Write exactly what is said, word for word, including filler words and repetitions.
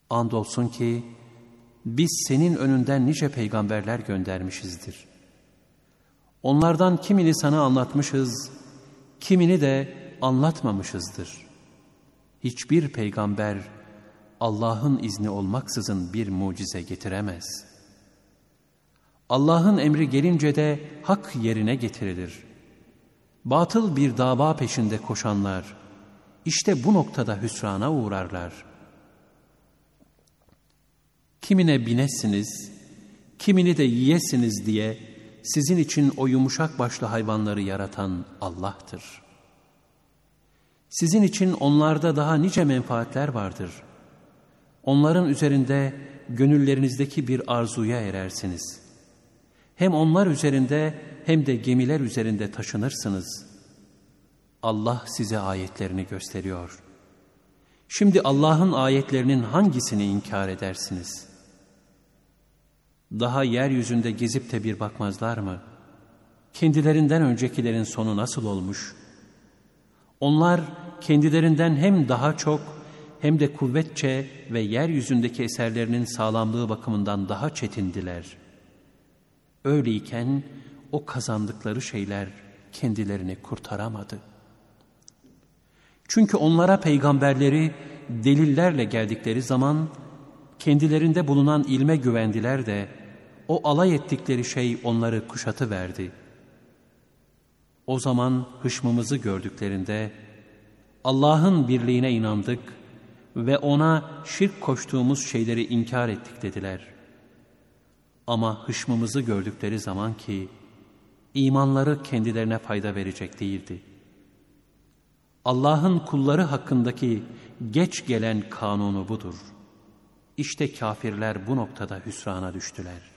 Andolsun ki biz senin önünden nice peygamberler göndermişizdir. Onlardan kimini sana anlatmışız, kimini de anlatmamışızdır. Hiçbir peygamber Allah'ın izni olmaksızın bir mucize getiremez. Allah'ın emri gelince de hak yerine getirilir. Batıl bir dava peşinde koşanlar, işte bu noktada hüsrana uğrarlar. Kimine binesiniz, kimini de yiyesiniz diye sizin için o yumuşak başlı hayvanları yaratan Allah'tır. Sizin için onlarda daha nice menfaatler vardır. Onların üzerinde gönüllerinizdeki bir arzuya erersiniz. Hem onlar üzerinde hem de gemiler üzerinde taşınırsınız. Allah size ayetlerini gösteriyor. Şimdi Allah'ın ayetlerinin hangisini inkar edersiniz? Daha yeryüzünde gezip de bir bakmazlar mı? Kendilerinden öncekilerin sonu nasıl olmuş? Onlar kendilerinden hem daha çok hem de kuvvetçe ve yeryüzündeki eserlerinin sağlamlığı bakımından daha çetindiler. Öyleyken o kazandıkları şeyler kendilerini kurtaramadı. Çünkü onlara peygamberleri delillerle geldikleri zaman kendilerinde bulunan ilme güvendiler de o alay ettikleri şey onları kuşatıverdi. O zaman hışmımızı gördüklerinde Allah'ın birliğine inandık ve ona şirk koştuğumuz şeyleri inkar ettik dediler. Ama hışmımızı gördükleri zaman ki imanları kendilerine fayda verecek değildi. Allah'ın kulları hakkındaki geç gelen kanunu budur. İşte kafirler bu noktada hüsrana düştüler.